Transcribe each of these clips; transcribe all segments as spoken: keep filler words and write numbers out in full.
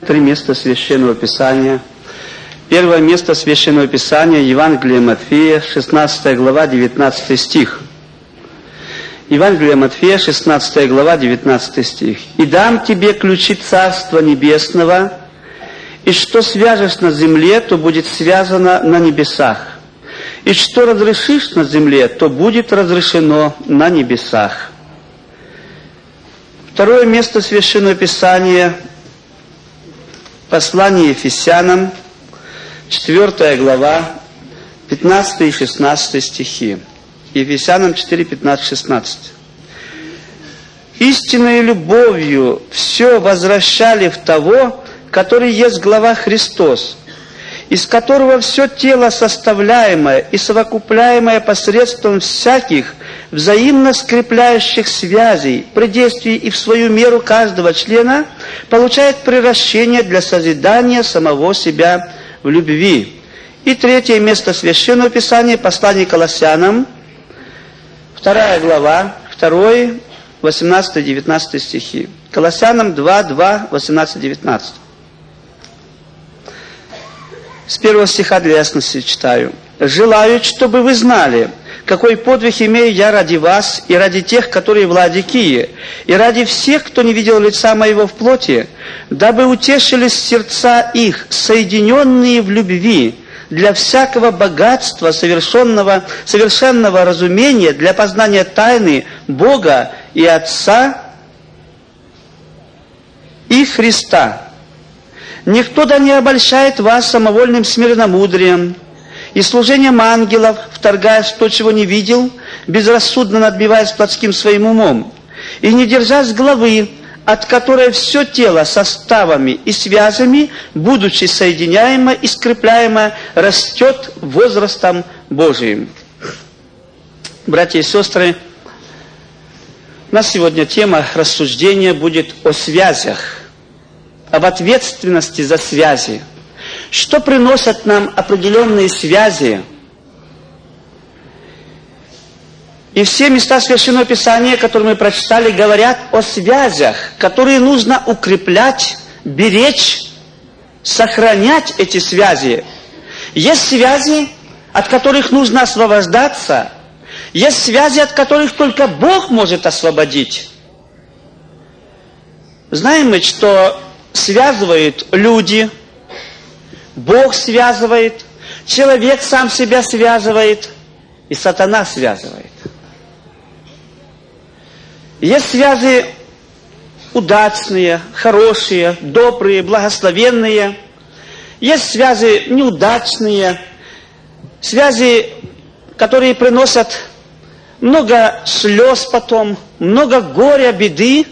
Три места Священного Писания. Первое место Священного Писания, Евангелие Матфея, шестнадцатая глава, девятнадцатый стих. Евангелие Матфея, шестнадцатая глава, девятнадцатый стих. «И дам тебе ключи Царства Небесного, и что свяжешь на земле, то будет связано на небесах, и что разрешишь на земле, то будет разрешено на небесах». Второе место Священного Писания, послание Ефесянам, четвёртая глава, пятнадцатый и шестнадцатый стихи. Ефесянам четыре, пятнадцать, шестнадцать. «Истинной любовью все возвращали в того, который есть глава Христос, из которого все тело составляемое и совокупляемое посредством всяких взаимно скрепляющих связей при действии и в свою меру каждого члена получает приращение для созидания самого себя в любви». И третье место Священного Писания, послание Колоссянам, вторая глава, второй, восемнадцатый, девятнадцатый стихи. Колоссянам два, два, восемнадцать, девятнадцать. С первого стиха для ясности читаю. «Желаю, чтобы вы знали, какой подвиг имею я ради вас и ради тех, которые в Ладикии, и ради всех, кто не видел лица моего в плоти, дабы утешились сердца их, соединенные в любви, для всякого богатства, совершенного, совершенного разумения, для познания тайны Бога и Отца и Христа. Никто да не обольщает вас самовольным смиренномудрием и служением ангелов, вторгаясь в то, чего не видел, безрассудно надбиваясь плотским своим умом, и не держась главы, от которой все тело составами и связями, будучи соединяемо и скрепляемо, растет возрастом Божиим». Братья и сестры, у нас сегодня тема рассуждения будет о связях, об ответственности за связи. Что приносят нам определенные связи? И все места Священного Писания, которые мы прочитали, говорят о связях, которые нужно укреплять, беречь, сохранять эти связи. Есть связи, от которых нужно освобождаться. Есть связи, от которых только Бог может освободить. Знаем мы, что связывают люди, Бог связывает, человек сам себя связывает, и сатана связывает. Есть связи удачные, хорошие, добрые, благословенные. Есть связи неудачные, связи, которые приносят много слез потом, много горя, беды.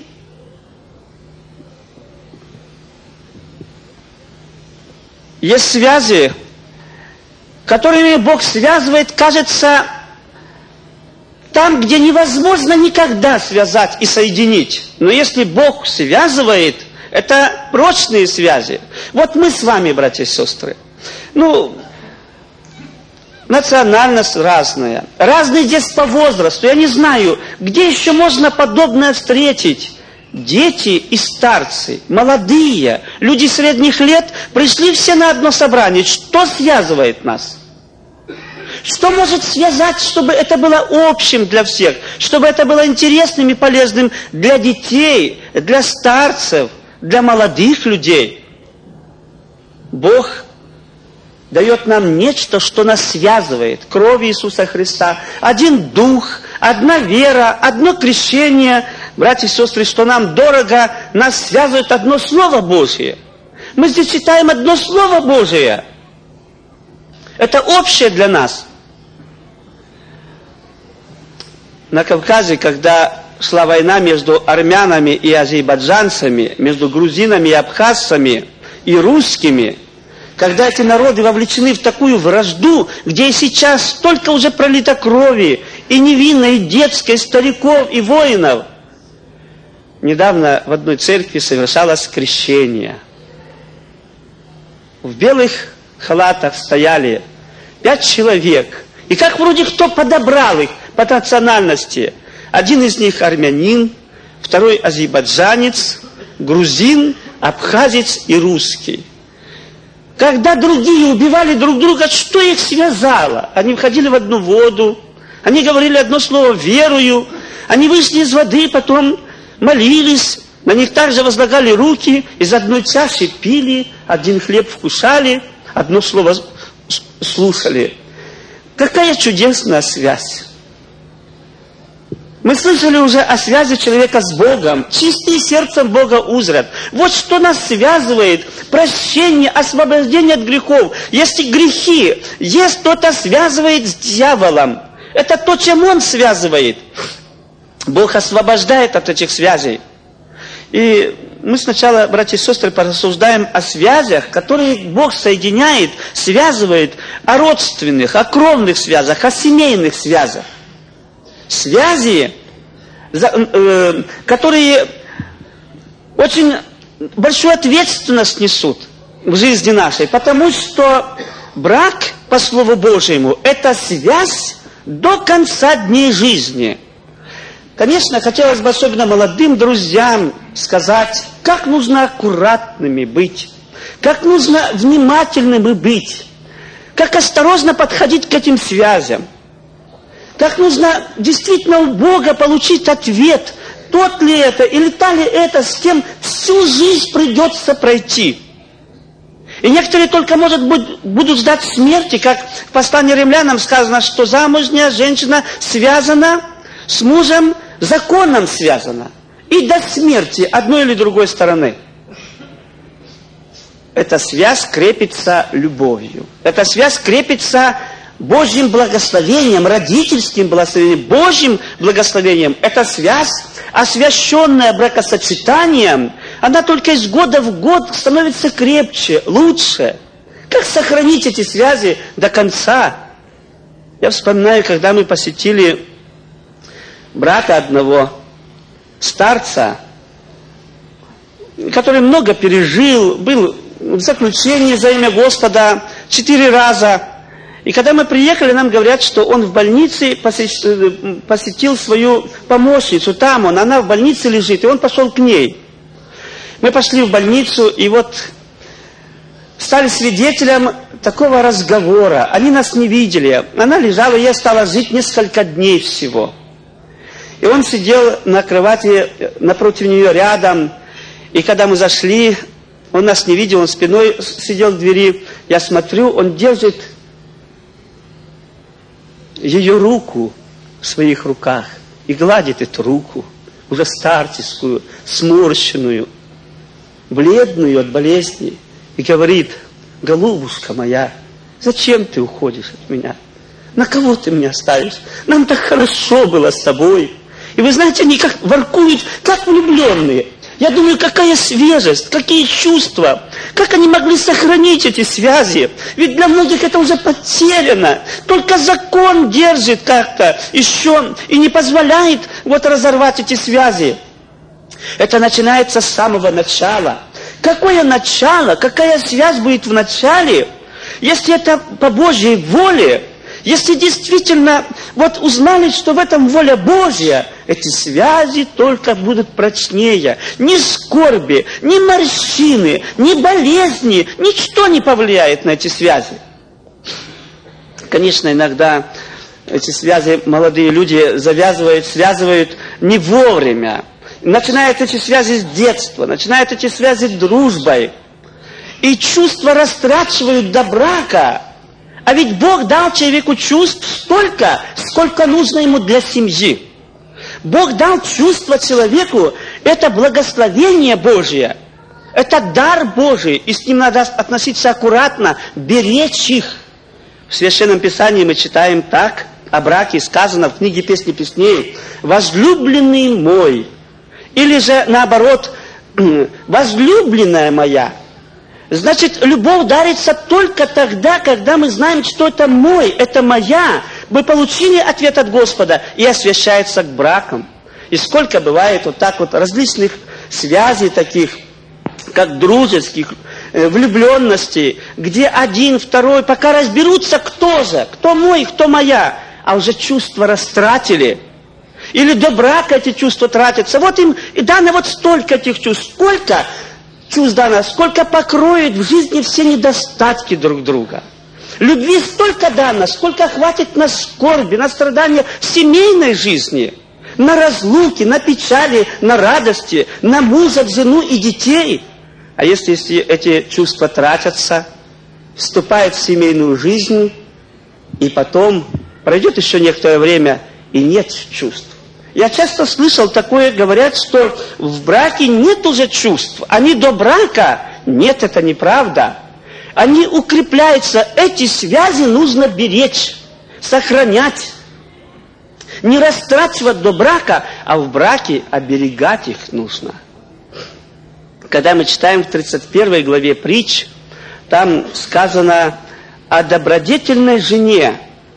Есть связи, которыми Бог связывает, кажется, там, где невозможно никогда связать и соединить. Но если Бог связывает, это прочные связи. Вот мы с вами, братья и сестры, ну, национальность разная, разный здесь по возрасту. Я не знаю, где еще можно подобное встретить. Дети и старцы, молодые, люди средних лет пришли все на одно собрание. Что связывает нас? Что может связать, чтобы это было общим для всех, чтобы это было интересным и полезным для детей, для старцев, для молодых людей? Бог дает нам нечто, что нас связывает. Кровь Иисуса Христа, один дух, одна вера, одно крещение. Братья и сестры, что нам дорого, нас связывает одно Слово Божие. Мы здесь читаем одно Слово Божие. Это общее для нас. На Кавказе, когда шла война между армянами и азербайджанцами, между грузинами и абхазцами, и русскими, когда эти народы вовлечены в такую вражду, где и сейчас столько уже пролито крови, и невинной, и детской, и стариков, и воинов. Недавно в одной церкви совершалось крещение. В белых халатах стояли пять человек. И как вроде кто подобрал их по национальности. Один из них армянин, второй азербайджанец, грузин, абхазец и русский. Когда другие убивали друг друга, что их связало? Они входили в одну воду, они говорили одно слово «верую», они вышли из воды, потом молились, на них также возлагали руки, из одной чаши пили, один хлеб вкушали, одно слово слушали. Какая чудесная связь! Мы слышали уже о связи человека с Богом. Чистые сердцем Бога узрят. Вот что нас связывает. Прощение, освобождение от грехов. Если грехи, есть кто-то связывает с дьяволом. Это то, чем он связывает. Бог освобождает от этих связей. И мы сначала, братья и сестры, порассуждаем о связях, которые Бог соединяет, связывает, о родственных, о кровных связях, о семейных связях. Связи, которые очень большую ответственность несут в жизни нашей, потому что брак, по Слову Божьему, это связь до конца дней жизни. Конечно, хотелось бы особенно молодым друзьям сказать, как нужно аккуратными быть, как нужно внимательными быть, как осторожно подходить к этим связям. Как нужно действительно у Бога получить ответ, тот ли это, или та ли это, с кем всю жизнь придется пройти. И некоторые только, может быть, будут ждать смерти, как в послании римлянам сказано, что замужняя женщина связана с мужем, законом связана, и до смерти одной или другой стороны. Эта связь крепится любовью, эта связь крепится Божьим благословением, родительским благословением, Божьим благословением. Эта связь, освященная бракосочетанием, она только из года в год становится крепче, лучше. Как сохранить эти связи до конца? Я вспоминаю, когда мы посетили брата одного, старца, который много пережил, был в заключении за имя Господа четыре раза. И когда мы приехали, нам говорят, что он в больнице посетил свою помощницу, там он, она в больнице лежит, и он пошел к ней. Мы пошли в больницу, и вот стали свидетелем такого разговора. Они нас не видели. Она лежала, ей осталось жить несколько дней всего. И он сидел на кровати напротив нее, рядом. И когда мы зашли, он нас не видел, он спиной сидел к двери. Я смотрю, он держит ее руку в своих руках и гладит эту руку, уже старческую, сморщенную, бледную от болезни, и говорит: голубушка моя, зачем ты уходишь от меня? На кого ты меня оставишь? Нам так хорошо было с тобой. И вы знаете, они как воркуют, как влюбленные. Я думаю, какая свежесть, какие чувства, как они могли сохранить эти связи. Ведь для многих это уже потеряно. Только закон держит как-то еще и не позволяет вот разорвать эти связи. Это начинается с самого начала. Какое начало, какая связь будет в начале, если это по Божьей воле? Если действительно вот узнали, что в этом воля Божья, эти связи только будут прочнее. Ни скорби, ни морщины, ни болезни, ничто не повлияет на эти связи. Конечно, иногда эти связи молодые люди завязывают, связывают не вовремя. Начинают эти связи с детства, начинают эти связи дружбой. И чувства растрачивают до брака. А ведь Бог дал человеку чувств столько, сколько нужно ему для семьи. Бог дал чувство человеку, это благословение Божье, это дар Божий, и с ним надо относиться аккуратно, беречь их. В Священном Писании мы читаем так, о браке сказано в книге «Песни песней», «Возлюбленный мой», или же наоборот, «Возлюбленная моя». Значит, любовь дарится только тогда, когда мы знаем, что это мой, это моя. Мы получили ответ от Господа и освящается к бракам. И сколько бывает вот так вот различных связей таких, как дружеских, влюбленностей, где один, второй, пока разберутся, кто же, кто мой, кто моя, а уже чувства растратили. Или до брака эти чувства тратятся. Вот им и дано вот столько этих чувств. Сколько? чувств дано, сколько покроет в жизни все недостатки друг друга. Любви столько дано, сколько хватит на скорби, на страдания семейной жизни, на разлуки, на печали, на радости, на мужа, жену и детей. А если, если эти чувства тратятся, вступают в семейную жизнь, и потом пройдет еще некоторое время, и нет чувств. Я часто слышал такое, говорят, что в браке нет уже чувств. Они до брака. Нет, это неправда. Они укрепляются. Эти связи нужно беречь, сохранять. Не растрачивать до брака, а в браке оберегать их нужно. Когда мы читаем в тридцать первой главе притч, там сказано о добродетельной жене.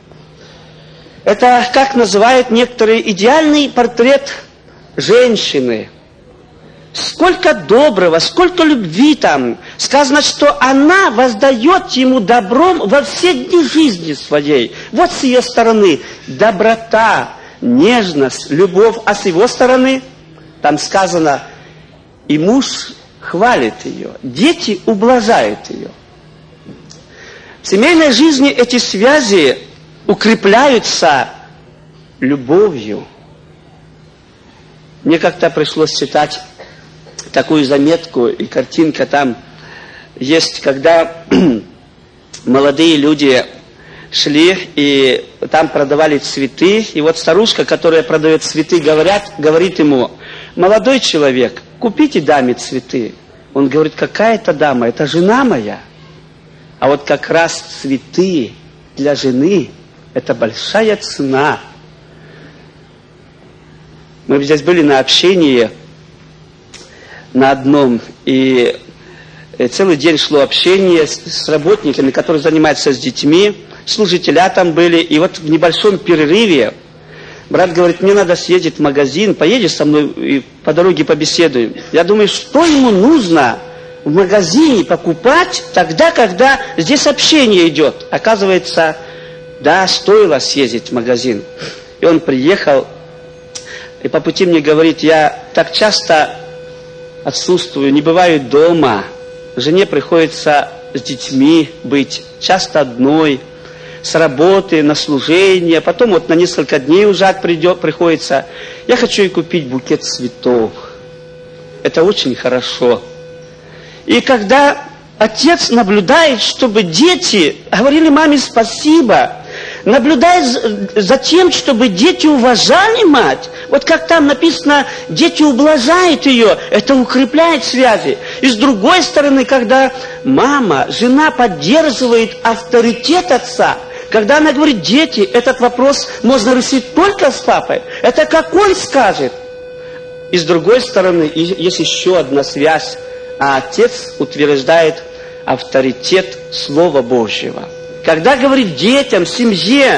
Это, как называют некоторые, идеальный портрет женщины. Сколько доброго, сколько любви там. Сказано, что она воздает ему добром во все дни жизни своей. Вот с ее стороны доброта, нежность, любовь. А с его стороны, там сказано, и муж хвалит ее, дети ублажают ее. В семейной жизни эти связи укрепляются любовью. Мне как-то пришлось читать такую заметку, и картинка там есть, когда молодые люди шли, и там продавали цветы, и вот старушка, которая продает цветы, говорят, говорит ему: молодой человек, купите даме цветы. Он говорит: какая это дама? Это жена моя. А вот как раз цветы для жены — это большая цена. Мы здесь были на общении на одном, и целый день шло общение с, с работниками, которые занимаются с детьми, служителя там были, и вот в небольшом перерыве брат говорит: мне надо съездить в магазин, поедешь со мной и по дороге побеседуем. Я думаю, что ему нужно в магазине покупать тогда, когда здесь общение идет. Оказывается, да, стоило съездить в магазин. И он приехал, и по пути мне говорит: я так часто отсутствую, не бываю дома. Жене приходится с детьми быть, часто одной, с работы, на служение, потом вот на несколько дней уезжать придет, приходится. Я хочу ей купить букет цветов. Это очень хорошо. И когда отец наблюдает, чтобы дети говорили маме спасибо, наблюдает за тем, чтобы дети уважали мать, вот как там написано, дети ублажают ее, это укрепляет связи. И с другой стороны, когда мама, жена поддерживает авторитет отца, когда она говорит: дети, этот вопрос можно решить только с папой, это как он скажет. И с другой стороны, есть еще одна связь, а отец утверждает авторитет Слова Божьего. Когда говорит детям, семье,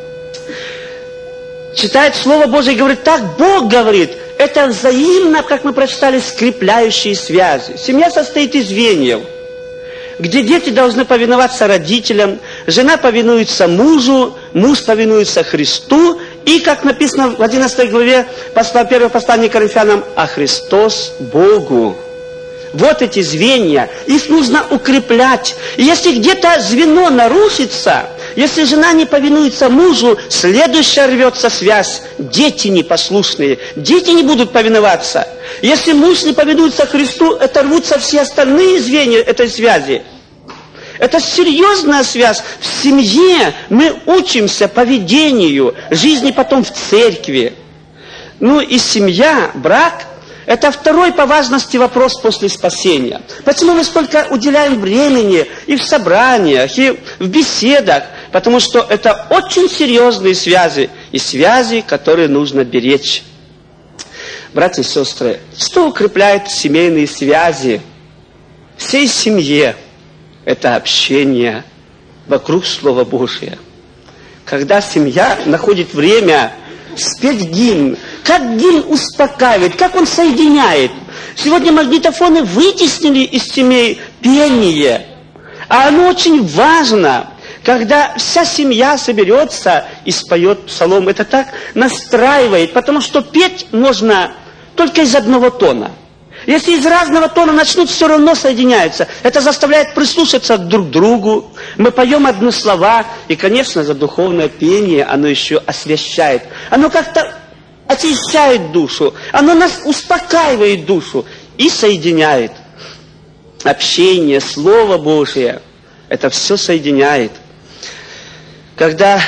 читает Слово Божие и говорит: так Бог говорит, это взаимно, как мы прочитали, скрепляющие связи. Семья состоит из звеньев, где дети должны повиноваться родителям, жена повинуется мужу, муж повинуется Христу, и, как написано в одиннадцатой главе первого послания к Коринфянам, а Христос Богу. Вот эти звенья, их нужно укреплять. И если где-то звено нарушится, если жена не повинуется мужу, следующая рвется связь. Дети непослушные, дети не будут повиноваться. Если муж не повинуется Христу, это рвутся все остальные звенья этой связи. Это серьезная связь. В семье мы учимся поведению, жизни потом в церкви. Ну и семья, брак, это второй по важности вопрос после спасения. Почему мы столько уделяем времени и в собраниях, и в беседах? Потому что это очень серьезные связи, и связи, которые нужно беречь. Братья и сестры, что укрепляет семейные связи? Всей семье это общение вокруг Слова Божия. Когда семья находит время спеть гимн, как гимн успокаивает, как он соединяет. Сегодня магнитофоны вытеснили из семей пение. А оно очень важно, когда вся семья соберется и споет псалом. Это так настраивает, потому что петь можно только из одного тона. Если из разного тона начнут, все равно соединяются. Это заставляет прислушаться друг к другу. Мы поем одни слова. И, конечно, за духовное пение оно еще освящает. Оно как-то очищает душу. Оно нас успокаивает душу и соединяет. Общение, Слово Божие, это все соединяет. Когда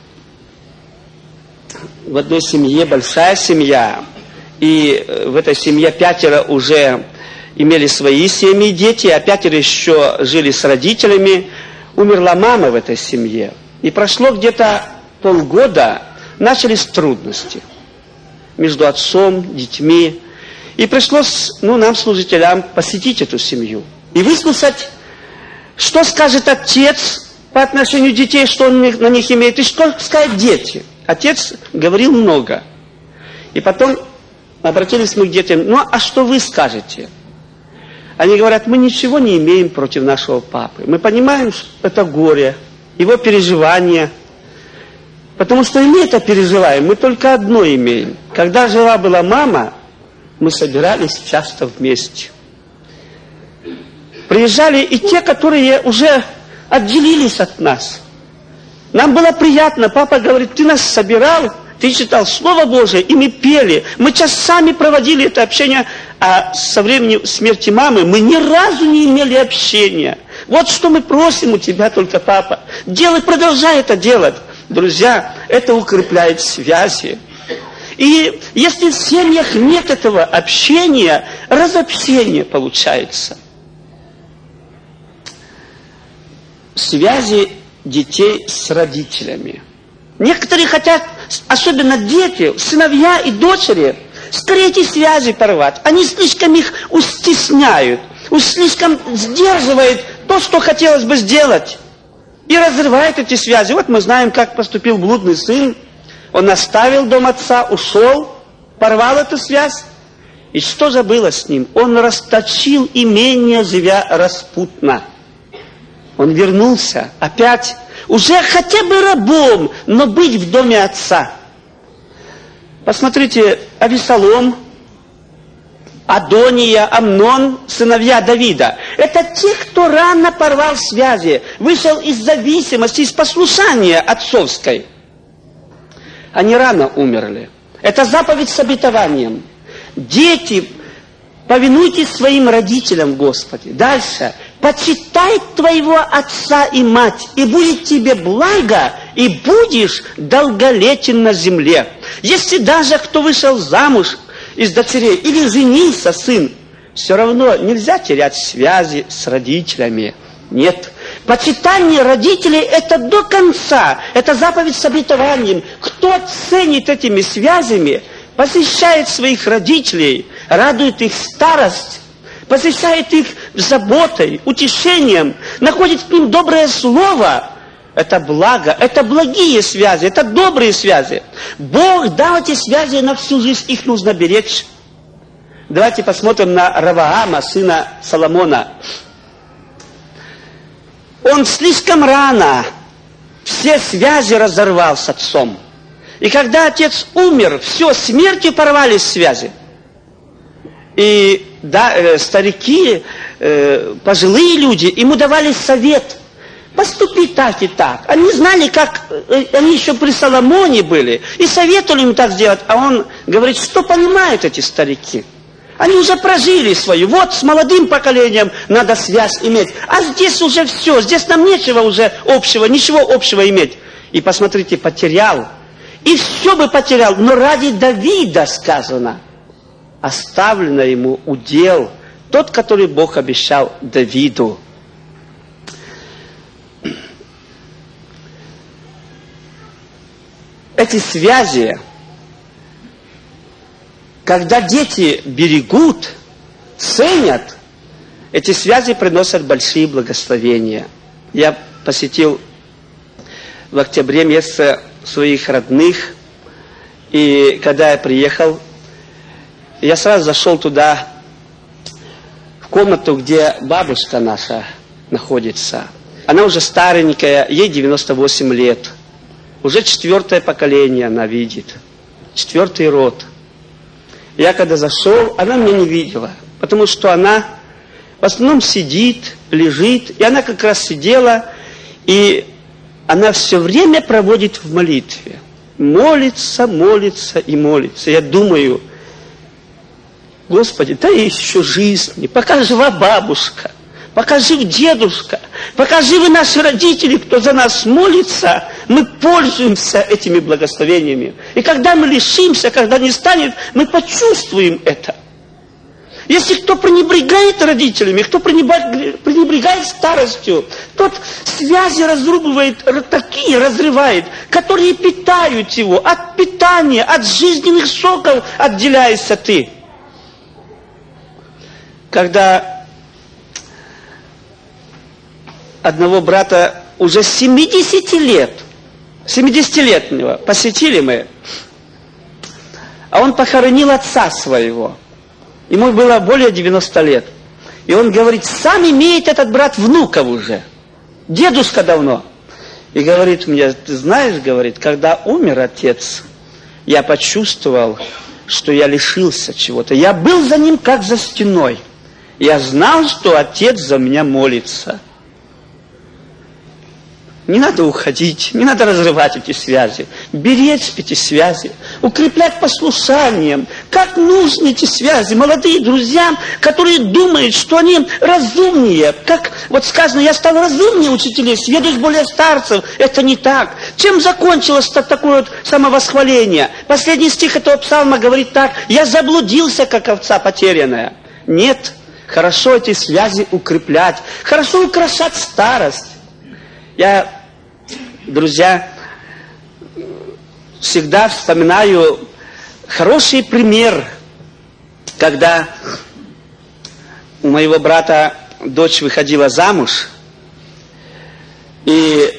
в одной семье, большая семья, и в этой семье пятеро уже имели свои семьи, дети, а пятеро еще жили с родителями. Умерла мама в этой семье. И прошло где-то полгода, начались трудности между отцом, детьми. И пришлось, ну, нам, служителям, посетить эту семью. И выслушать, что скажет отец по отношению детей, что он на них имеет, и что скажут дети. Отец говорил много. И потом обратились мы к детям: ну, а что вы скажете? Они говорят: мы ничего не имеем против нашего папы. Мы понимаем, что это горе, его переживания. Потому что и мы это переживаем, мы только одно имеем. Когда жива была мама, мы собирались часто вместе. Приезжали и те, которые уже отделились от нас. Нам было приятно. Папа говорит: ты нас собирал, ты читал Слово Божие, и мы пели. Мы часами проводили это общение, а со времени смерти мамы мы ни разу не имели общения. Вот что мы просим у тебя только, папа. Делай, продолжай это делать. Друзья, это укрепляет связи. И если в семьях нет этого общения, разобщение получается. Связи детей с родителями. Некоторые хотят, особенно дети, сыновья и дочери, скорее эти связи порвать. Они слишком их устесняют, уж слишком сдерживают то, что хотелось бы сделать. И разрывает эти связи. Вот мы знаем, как поступил блудный сын. Он оставил дом отца, ушел, порвал эту связь. И что же было с ним? Он расточил имение, живя распутно. Он вернулся опять, уже хотя бы рабом, но быть в доме отца. Посмотрите, Авесолом, Адония, Амнон, сыновья Давида. Это те, кто рано порвал связи, вышел из зависимости, из послушания отцовской. Они рано умерли. Это заповедь с обетованием. Дети, повинуйтесь своим родителям, Господи. Дальше. Почитай твоего отца и мать, и будет тебе благо, и будешь долголетен на земле. Если даже кто вышел замуж из дочерей, или женился сын, все равно нельзя терять связи с родителями. Нет. Почитание родителей – это до конца. Это заповедь с обетованием. Кто ценит этими связями, посещает своих родителей, радует их старость, посещает их заботой, утешением, находит к ним доброе слово. Это благо, это благие связи, это добрые связи. Бог дал эти связи на всю жизнь, их нужно беречь. Давайте посмотрим на Раваама, сына Соломона. Он слишком рано все связи разорвал с отцом. И когда отец умер, все, смертью порвались связи. И да, э, старики, э, пожилые люди, ему давали совет. Поступи так и так. Они знали, как... Э, они еще при Соломоне были. И советовали им так сделать. А он говорит, что понимают эти старики? Они уже прожили свою. Вот с молодым поколением надо связь иметь. А здесь уже все. Здесь нам нечего уже общего, ничего общего иметь. И посмотрите, потерял. И все бы потерял. Но ради Давида сказано. Оставлено ему удел. Тот, который Бог обещал Давиду. Эти связи, когда дети берегут, ценят, эти связи приносят большие благословения. Я посетил в октябре место своих родных, и когда я приехал, я сразу зашел туда, в комнату, где бабушка наша находится. Она уже старенькая, ей девяносто восемь лет. Уже четвертое поколение она видит. Четвертый род. Я когда зашел, она меня не видела. потому что она в основном сидит, лежит, и она как раз сидела, и она все время проводит в молитве. Молится, молится и молится. Я думаю, Господи, дай еще жизни, пока жива бабушка, пока жив дедушка, пока живы наши родители, кто за нас молится, мы пользуемся этими благословениями. И когда мы лишимся, когда не станет, мы почувствуем это. Если кто пренебрегает родителями, кто пренебрегает старостью, тот связи разрубывает, такие разрывает, которые питают его. От питания, от жизненных соков отделяешься ты. Когда одного брата уже семидесяти лет, семидесятилетнего, посетили мы, а он похоронил отца своего. Ему было более девяноста лет. И он говорит, сам имеет этот брат внуков уже. Дедушка давно. И говорит мне, ты знаешь, говорит, когда умер отец, я почувствовал, что я лишился чего-то. Я был за ним как за стеной. Я знал, что отец за меня молится. Не надо уходить, не надо разрывать эти связи, беречь эти связи, укреплять послушанием. Как нужны эти связи молодые друзья, которые думают, что они разумнее. Как вот сказано, я стал разумнее учителей, сведущ более старцев. Это не так. Чем закончилось такое вот самовосхваление? Последний стих этого псалма говорит так: я заблудился, как овца потерянная. Нет, хорошо эти связи укреплять, хорошо украшать старость. Я, друзья, всегда вспоминаю хороший пример, когда у моего брата дочь выходила замуж, и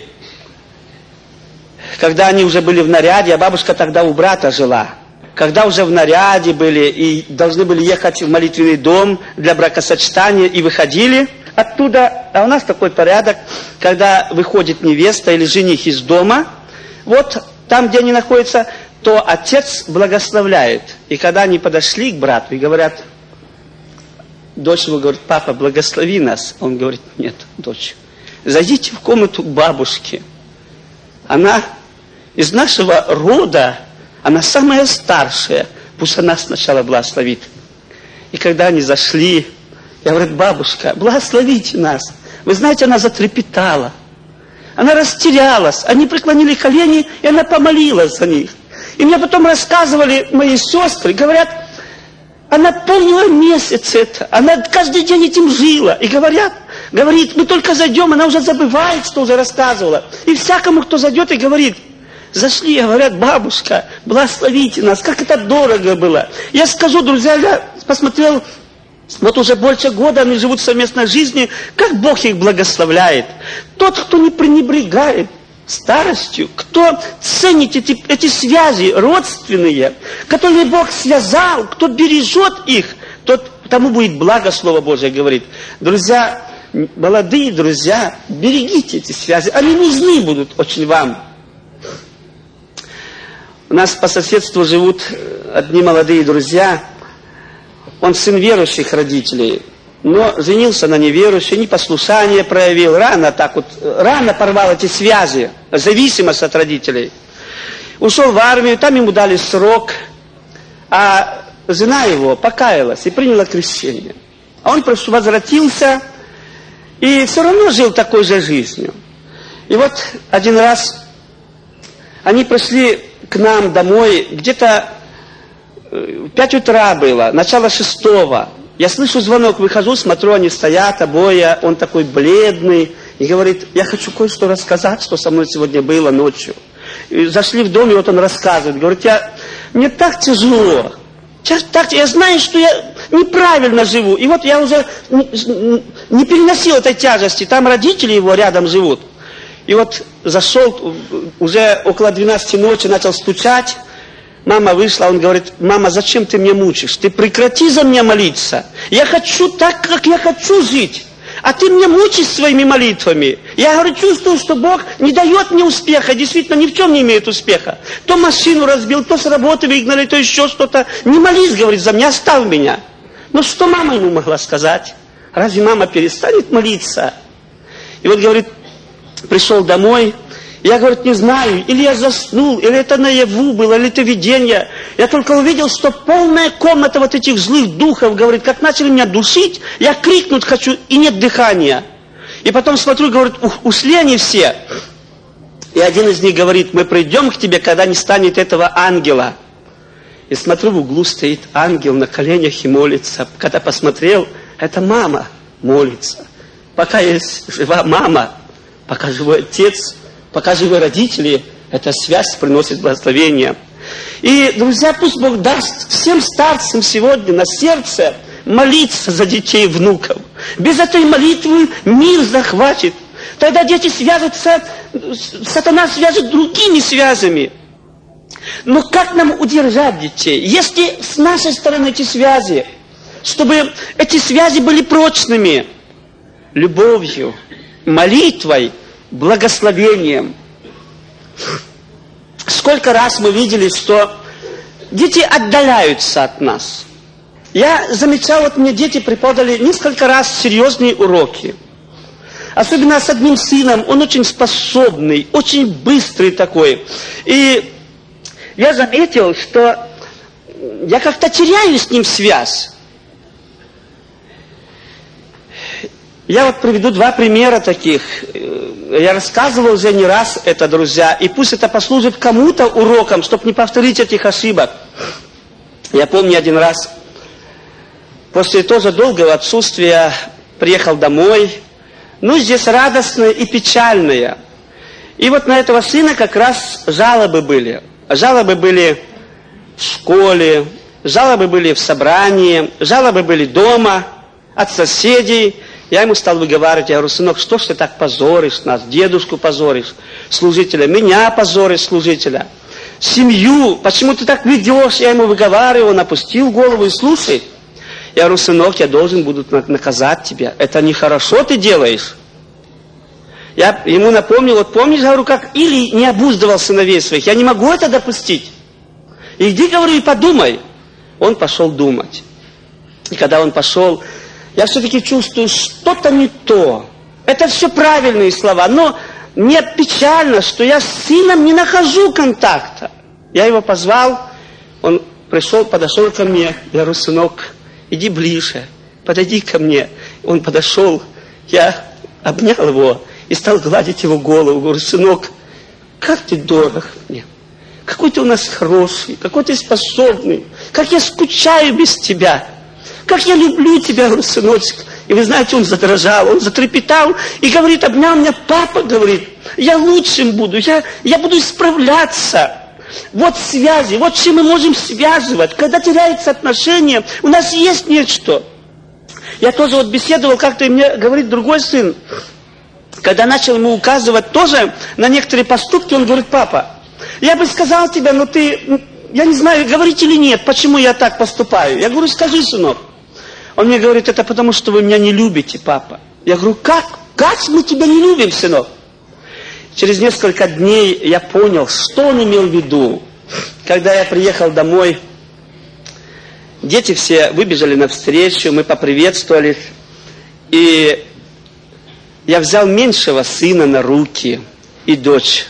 когда они уже были в наряде, а бабушка тогда у брата жила, когда уже в наряде были и должны были ехать в молитвенный дом для бракосочетания и выходили оттуда, а у нас такой порядок, когда выходит невеста или жених из дома, вот там, где они находятся, то отец благословляет. И когда они подошли к брату и говорят, дочь его говорит, папа, благослови нас. Он говорит, нет, дочь, зайдите в комнату к бабушке. Она из нашего рода, она самая старшая, пусть она сначала благословит. И когда они зашли, я говорю, бабушка, благословите нас. Вы знаете, она затрепетала. Она растерялась. Они преклонили колени, и она помолилась за них. И мне потом рассказывали мои сестры, говорят, она помнила месяц это. Она каждый день этим жила. И говорят, говорит, мы только зайдем, она уже забывает, что уже рассказывала. И всякому, кто зайдет и говорит, зашли, говорят, бабушка, благословите нас, как это дорого было. Я скажу, друзья, я посмотрел, вот уже больше года они живут в совместной жизни, как Бог их благословляет. Тот, кто не пренебрегает старостью, кто ценит эти, эти связи родственные, которые Бог связал, кто бережет их, тот, тому будет благо, Слово Божие говорит. Друзья, молодые друзья, берегите эти связи, они нужны будут очень вам. У нас по соседству живут одни молодые друзья. Он сын верующих родителей, но женился на неверующей, непослушание проявил, рано так вот, рано порвал эти связи, зависимость от родителей. Ушел в армию, там ему дали срок, а жена его покаялась и приняла крещение. А он возвратился и все равно жил такой же жизнью. И вот один раз они пришли к нам домой, где-то в пять утра было, начало шестого. Я слышу звонок, выхожу, смотрю, они стоят обои, он такой бледный, и говорит, я хочу кое-что рассказать, что со мной сегодня было ночью. И зашли в дом, и вот он рассказывает, говорит, я, мне так тяжело, я, так, я знаю, что я неправильно живу, и вот я уже не, не переносил этой тяжести, там родители его рядом живут. И вот зашел, уже около двенадцати ночи начал стучать. Мама вышла, он говорит, мама, зачем ты меня мучишь? Ты прекрати за меня молиться. Я хочу так, как я хочу жить. А ты меня мучишь своими молитвами. Я, говорю, чувствую, что Бог не дает мне успеха. Действительно, ни в чем не имеет успеха. То машину разбил, то с работы выгнали, то еще что-то. Не молись, говорит, за меня, оставь меня. Ну что мама ему могла сказать? Разве мама перестанет молиться? И вот, говорит, пришел домой, я, говорит, не знаю, или я заснул, или это наяву было, или это видение. Я только увидел, что полная комната вот этих злых духов, говорит, как начали меня душить, я крикнуть хочу, и нет дыхания. И потом смотрю, говорит, ушли они все. И один из них говорит, мы придем к тебе, когда не станет этого ангела. И смотрю, в углу стоит ангел на коленях и молится. Когда посмотрел, это мама молится. Пока есть жива мама, пока живой отец, пока живы родители, эта связь приносит благословение. И, друзья, пусть Бог даст всем старцам сегодня на сердце молиться за детей и внуков. Без этой молитвы мир захватит. Тогда дети свяжутся, сатана свяжет другими связями. Но как нам удержать детей? Если с нашей стороны эти связи, чтобы эти связи были прочными, любовью, молитвой, благословением. Сколько раз мы видели, что дети отдаляются от нас. Я замечал, вот мне дети преподали несколько раз серьезные уроки. Особенно с одним сыном, он очень способный, очень быстрый такой. И я заметил, что я как-то теряю с ним связь. Я вот приведу два примера таких. Я рассказывал уже не раз это, друзья, и пусть это послужит кому-то уроком, чтобы не повторить этих ошибок. Я помню один раз, после тоже долгого отсутствия, приехал домой. Ну, здесь радостное и печальное. И вот на этого сына как раз жалобы были. Жалобы были в школе, жалобы были в собрании, жалобы были дома, от соседей. Я ему стал выговаривать, я говорю, сынок, что ж ты так позоришь нас, дедушку позоришь, служителя, меня позоришь, служителя, семью, почему ты так ведешь? Я ему выговаривал, он опустил голову и слушает. Я говорю, сынок, я должен буду наказать тебя, это нехорошо ты делаешь. Я ему напомнил, вот помнишь, говорю, как Или не обуздывал сыновей своих, я не могу это допустить. Иди, говорю, и подумай. Он пошел думать. И когда он пошел, я все-таки чувствую, что-то не то. Это все правильные слова, но мне печально, что я с сыном не нахожу контакта. Я его позвал, он пришел, подошел ко мне. Я говорю, сынок, иди ближе, подойди ко мне. Он подошел, я обнял его и стал гладить его голову. Говорю, сынок, как ты дорог мне. Какой ты у нас хороший, какой ты способный. Как я скучаю без тебя. Как я люблю тебя, говорю, сыночек. И вы знаете, он задрожал, он затрепетал и говорит, обнял меня, папа, говорит, я лучшим буду, я, я буду исправляться. Вот связи, вот чем мы можем связывать. Когда теряется отношение, у нас есть нечто. Я тоже вот беседовал, как-то и мне говорит другой сын, когда начал ему указывать тоже на некоторые поступки, он говорит, папа, я бы сказал тебе, но ты, я не знаю, говорить или нет, почему я так поступаю. Я говорю, скажи, сынок. Он мне говорит, это потому, что вы меня не любите, папа. Я говорю, как? Как мы тебя не любим, сынок? Через несколько дней я понял, что он имел в виду. Когда я приехал домой, дети все выбежали навстречу, мы поприветствовались. И я взял меньшего сына на руки и дочь.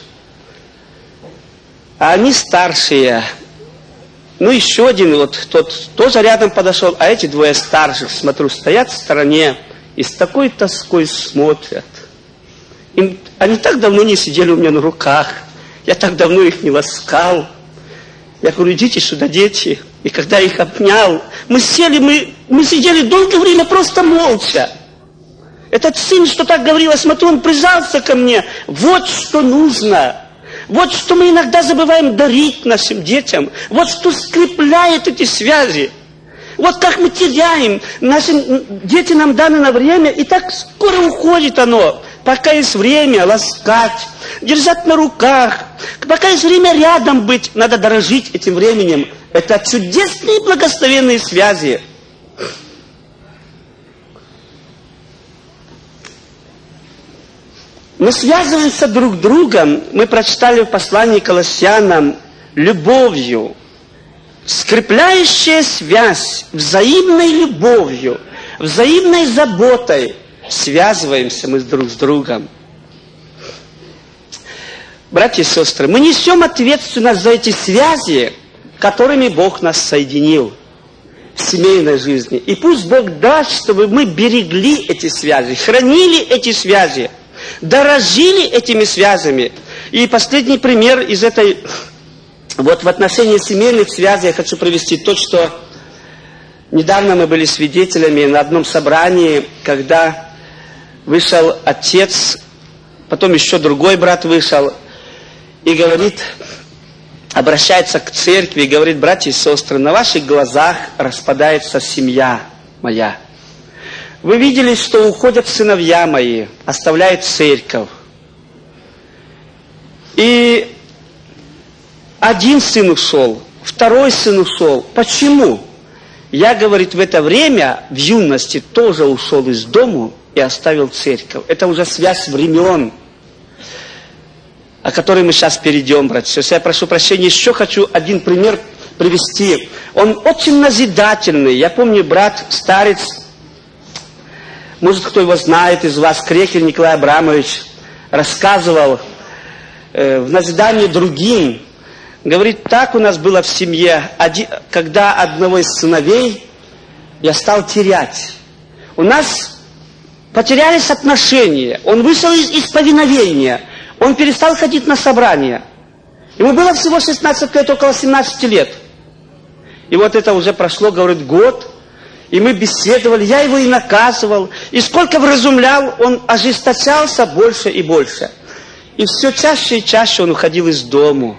А они старшие. Ну, еще один, вот тот тоже рядом подошел, а эти двое старших, смотрю, стоят в стороне и с такой тоской смотрят. Им, они так давно не сидели у меня на руках, я так давно их не ласкал. Я говорю, идите сюда, дети. И когда я их обнял, мы сели, мы, мы сидели долгое время просто молча. Этот сын, что так говорил, я смотрю, он прижался ко мне. Вот что нужно. Вот что мы иногда забываем дарить нашим детям. Вот что скрепляет эти связи. Вот как мы теряем. Наши дети нам даны на время, и так скоро уходит оно. Пока есть время ласкать, держать на руках. Пока есть время рядом быть, надо дорожить этим временем. Это чудесные благословенные связи. Мы связываемся друг с другом, мы прочитали в послании к Колоссянам, любовью, скрепляющая связь взаимной любовью, взаимной заботой. Связываемся мы друг с другом. Братья и сестры, мы несем ответственность за эти связи, которыми Бог нас соединил в семейной жизни. И пусть Бог даст, чтобы мы берегли эти связи, хранили эти связи, дорожили этими связями. И последний пример из этой, вот в отношении семейных связей я хочу привести то, что недавно мы были свидетелями на одном собрании, когда вышел отец, потом еще другой брат вышел, и говорит, обращается к церкви и говорит: братья и сестры, на ваших глазах распадается семья моя. Вы видели, что уходят сыновья мои, оставляют церковь. И один сын ушел, второй сын ушел. Почему? Я, говорит, в это время, в юности, тоже ушел из дому и оставил церковь. Это уже связь времен, о которой мы сейчас перейдем, братья. Я прошу прощения, еще хочу один пример привести. Он очень назидательный. Я помню, брат, старец, может, кто его знает из вас, Крекель Николай Абрамович, рассказывал э, в назидании другим. Говорит, так у нас было в семье, один, когда одного из сыновей я стал терять. У нас потерялись отношения. Он вышел из, из повиновения. Он перестал ходить на собрания. Ему было всего шестнадцать лет, около семнадцати лет. И вот это уже прошло, говорит, год. И мы беседовали, я его и наказывал. И сколько вразумлял, он ожесточался больше и больше. И все чаще и чаще он уходил из дому.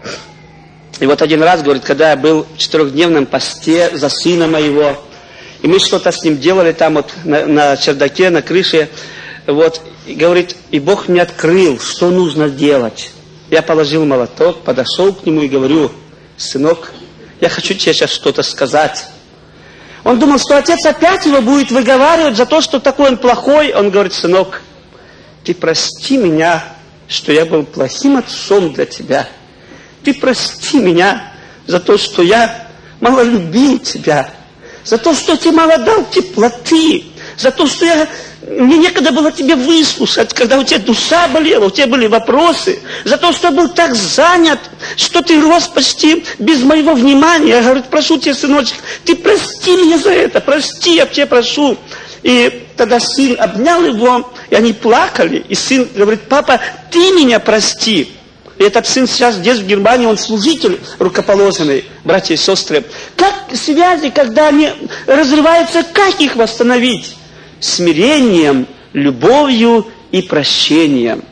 И вот один раз, говорит, когда я был в четырехдневном посте за сына моего, и мы что-то с ним делали там вот на, на чердаке, на крыше, вот, и говорит, и Бог мне открыл, что нужно делать. Я положил молоток, подошел к нему и говорю: сынок, я хочу тебе сейчас что-то сказать. Он думал, что отец опять его будет выговаривать за то, что такой он плохой. Он говорит: сынок, ты прости меня, что я был плохим отцом для тебя. Ты прости меня за то, что я мало любил тебя, за то, что я тебе мало дал теплоты, за то, что я... мне некогда было тебя выслушать, когда у тебя душа болела, у тебя были вопросы, за то, что я был так занят, что ты рос почти без моего внимания. Я говорю: прошу тебя, сыночек, ты прости меня за это, прости, я тебя прошу. И тогда сын обнял его, и они плакали, и сын говорит: папа, ты меня прости. И этот сын сейчас здесь, в Германии, он служитель рукоположенный, братья и сестры. Как связи, когда они разрываются, как их восстановить? Смирением, любовью и прощением.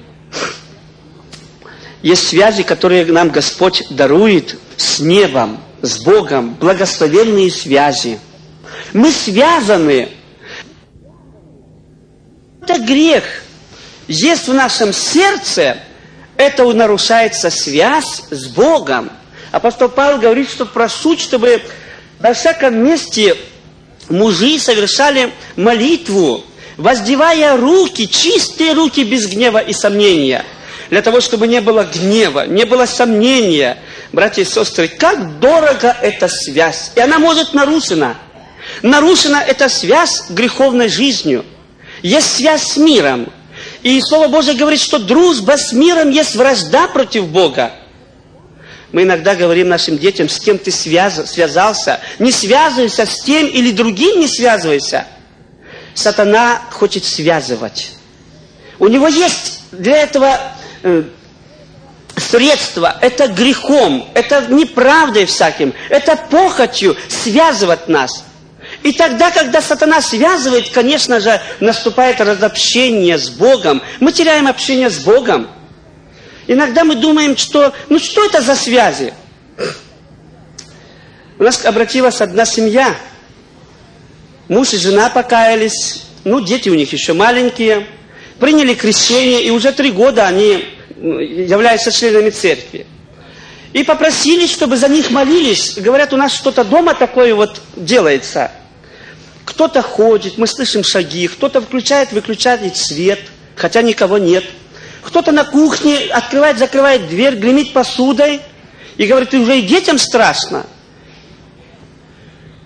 Есть связи, которые нам Господь дарует с небом, с Богом, благословенные связи. Мы связаны. Это грех. Есть в нашем сердце, это нарушается связь с Богом. Апостол Павел говорит, что прошу, чтобы во всяком месте мужи совершали молитву, воздевая руки, чистые руки без гнева и сомнения, для того, чтобы не было гнева, не было сомнения. Братья и сестры, как дорого эта связь. И она может нарушена. Нарушена эта связь греховной жизнью. Есть связь с миром. И Слово Божие говорит, что дружба с миром есть вражда против Бога. Мы иногда говорим нашим детям: с кем ты связ... связался, не связывайся с тем или другим, не связывайся. Сатана хочет связывать. У него есть для этого э, средства. Это грехом, это неправдой всяким, это похотью связывать нас. И тогда, когда сатана связывает, конечно же, наступает разобщение с Богом. Мы теряем общение с Богом. Иногда мы думаем, что, ну что это за связи? У нас обратилась одна семья. Муж и жена покаялись, ну дети у них еще маленькие. Приняли крещение, и уже три года они являются членами церкви. И попросили, чтобы за них молились. Говорят, у нас что-то дома такое вот делается. Кто-то ходит, мы слышим шаги, кто-то включает, выключает свет, хотя никого нет. Кто-то на кухне открывает, закрывает дверь, гремит посудой и говорит: и уже и детям страшно.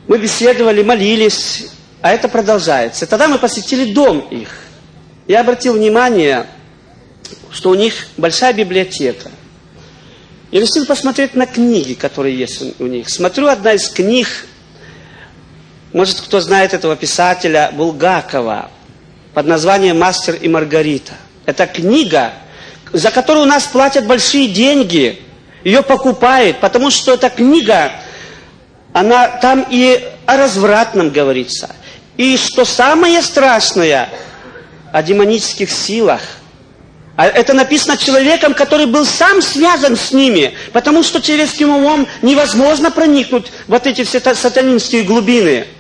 Мы беседовали, молились, а это продолжается. Тогда мы посетили дом их. Я обратил внимание, что у них большая библиотека. Я решил посмотреть на книги, которые есть у них. Смотрю, одна из книг, может, кто знает этого писателя, Булгакова, под названием «Мастер и Маргарита». Это книга, за которую у нас платят большие деньги. Ее покупают, потому что эта книга, она там и о развратном говорится. И что самое страшное, о демонических силах. А это написано человеком, который был сам связан с ними, потому что человеческим умом невозможно проникнуть в вот эти все сатанинские глубины.